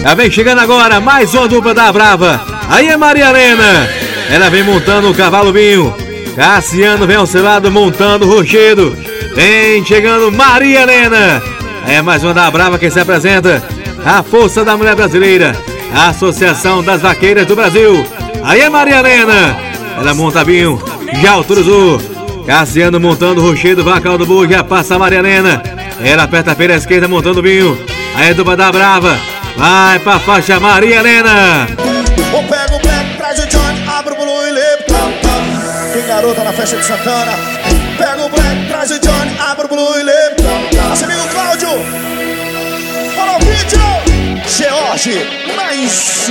Já vem chegando agora mais uma dupla da Brava. Aí é Maria Helena. Ela vem montando o cavalo vinho. Cassiano vem ao seu lado montando o rochedo. Vem chegando Maria Helena. Aí é mais uma da Brava que se apresenta. A Força da Mulher Brasileira. A Associação das Vaqueiras do Brasil. Aí é Maria Helena. Ela monta vinho. Já autorizou. Cassiano montando o rochedo, vacal do boi. Já passa a Maria Helena. Ela aperta a pela esquerda montando vinho. Aí é dupla da Brava. Vai pra faixa Maria Helena. Eu pego o black, traz o Johnny, abro o blue e levo. Tem garota na festa de Santana. Pego o black, traz o Johnny, abro o blue e levo. Nosso amigo Cláudio. Fala o vídeo. George, mais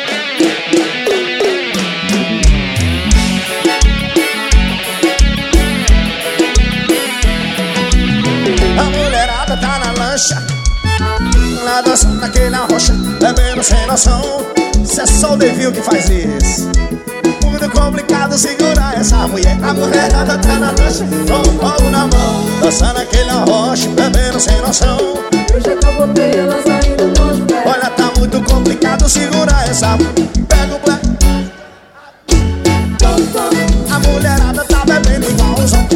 a mulherada tá na lancha, lá dançando naquela rocha, bebendo sem noção. Cê é só o Devil que faz isso. Muito complicado segurar essa mulher. A mulherada tá na lancha, com o copo na mão, dançando naquela rocha, bebendo sem noção. Eu já capotei ela saindo dos pés. Olha, tá muito complicado segurar essa. Pega o black. A mulherada tá bebendo igualzão.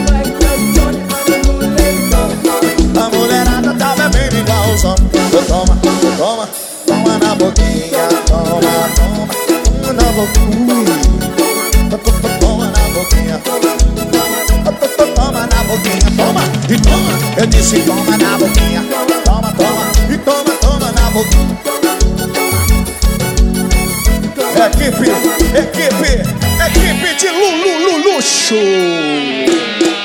A mulherada tá bebendo igualzão. Toma, toma, toma na boquinha. Toma, toma, toma na boquinha. Toma na boquinha. Toma na boquinha. Toma e toma. Eu disse toma na boquinha. Toma, toma e toma, toma na boquinha. Equipe de luxo.